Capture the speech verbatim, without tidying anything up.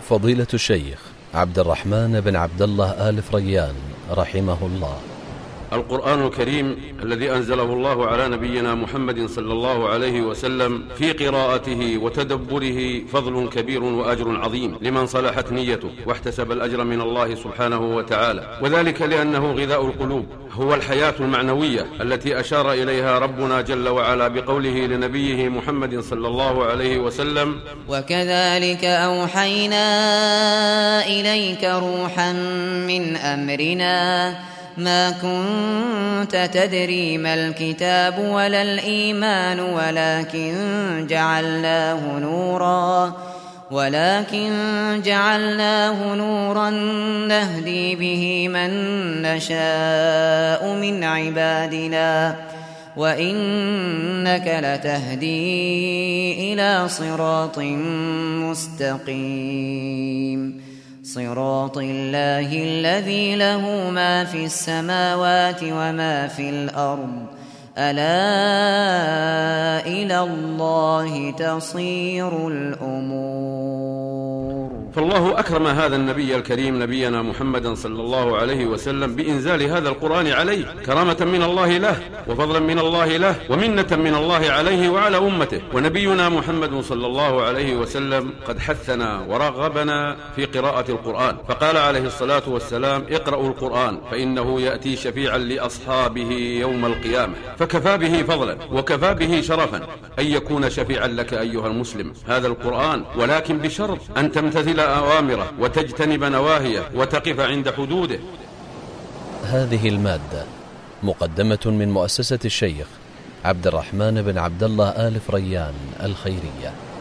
فضيلة الشيخ عبد الرحمن بن عبد الله آل فريان رحمه الله. القرآن الكريم الذي أنزله الله على نبينا محمد صلى الله عليه وسلم في قراءته وتدبره فضل كبير وأجر عظيم لمن صلحت نيته واحتسب الأجر من الله سبحانه وتعالى، وذلك لأنه غذاء القلوب، هو الحياة المعنوية التي أشار إليها ربنا جل وعلا بقوله لنبيه محمد صلى الله عليه وسلم: وكذلك أوحينا إليك روحا من أمرنا ما كنت تدري ما الكتاب ولا الإيمان ولكن جعلناه نورا ولكن جعلناه نورا نهدي به من نشاء من عبادنا وإنك لتهدي إلى صراط مستقيم صراط الله الذي له ما في السماوات وما في الأرض ألا إلى الله تصير الأمور. فالله أكرم هذا النبي الكريم نبينا محمدا صلى الله عليه وسلم بإنزال هذا القرآن عليه كرامة من الله له وفضلا من الله له ومنة من الله عليه وعلى أمته. ونبينا محمد صلى الله عليه وسلم قد حثنا ورغبنا في قراءة القرآن، فقال عليه الصلاة والسلام: اقرأوا القرآن فإنه يأتي شفيعا لأصحابه يوم القيامة. فكفى به فضلا وكفى به شرفا أن يكون شفيعا لك أيها المسلم هذا القرآن، ولكن بشرط أن تمتثل أوامره وتجتنب نواهيه وتقف عند حدوده. هذه المادة مقدمة من مؤسسة الشيخ عبد الرحمن بن عبد الله آل فريان الخيرية.